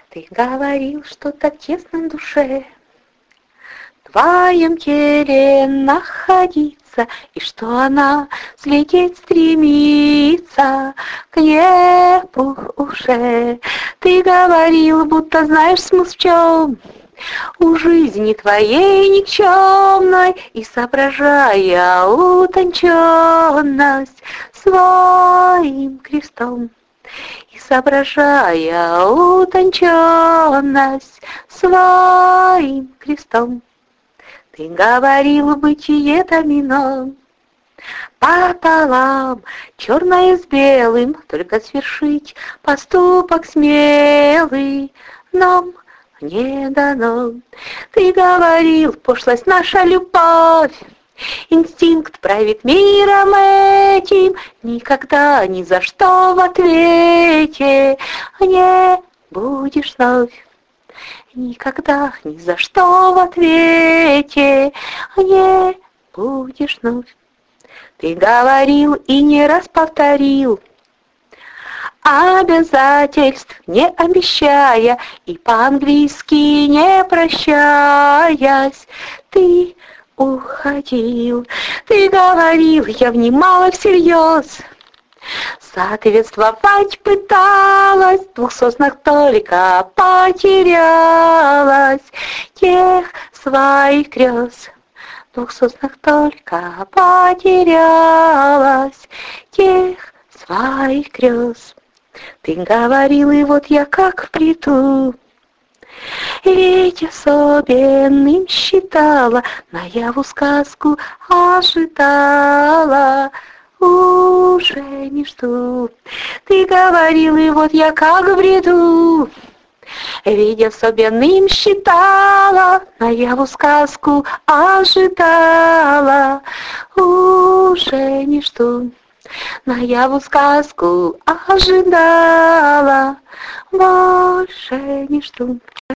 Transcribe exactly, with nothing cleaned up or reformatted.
Ты говорил что-то в тесном душе, в твоем теле находиться, и что она взлететь стремится к небу уже. Ты говорил, будто знаешь смысл в чем, у жизни твоей никчемной, и соображая утонченность своим крестом. И соображая утонченность своим крестом. Ты говорил, бытие домино пополам, черное с белым, только свершить поступок смелый нам не дано. Ты говорил, пошлость наша любовь, инстинкт правит миром этим, никогда ни за что в ответе не будешь вновь. Никогда ни за что в ответе не будешь вновь. Ты говорил и не раз повторил, обязательств не обещая и по-английски не прощаясь, ты уходил. Ты говорил, я внимала всерьез, соответствовать пыталась, в двух соснах только потерялась тех своих грез. В двух соснах только потерялась тех своих грез. Ты говорил, и вот я как в плиту, ведь особенным считала, наяву сказку ожидала, уже не жду. Ты говорил, и вот я как в бреду, ведь особенным считала, наяву сказку ожидала, уже не жду. Наяву сказку ожидала, больше не жду.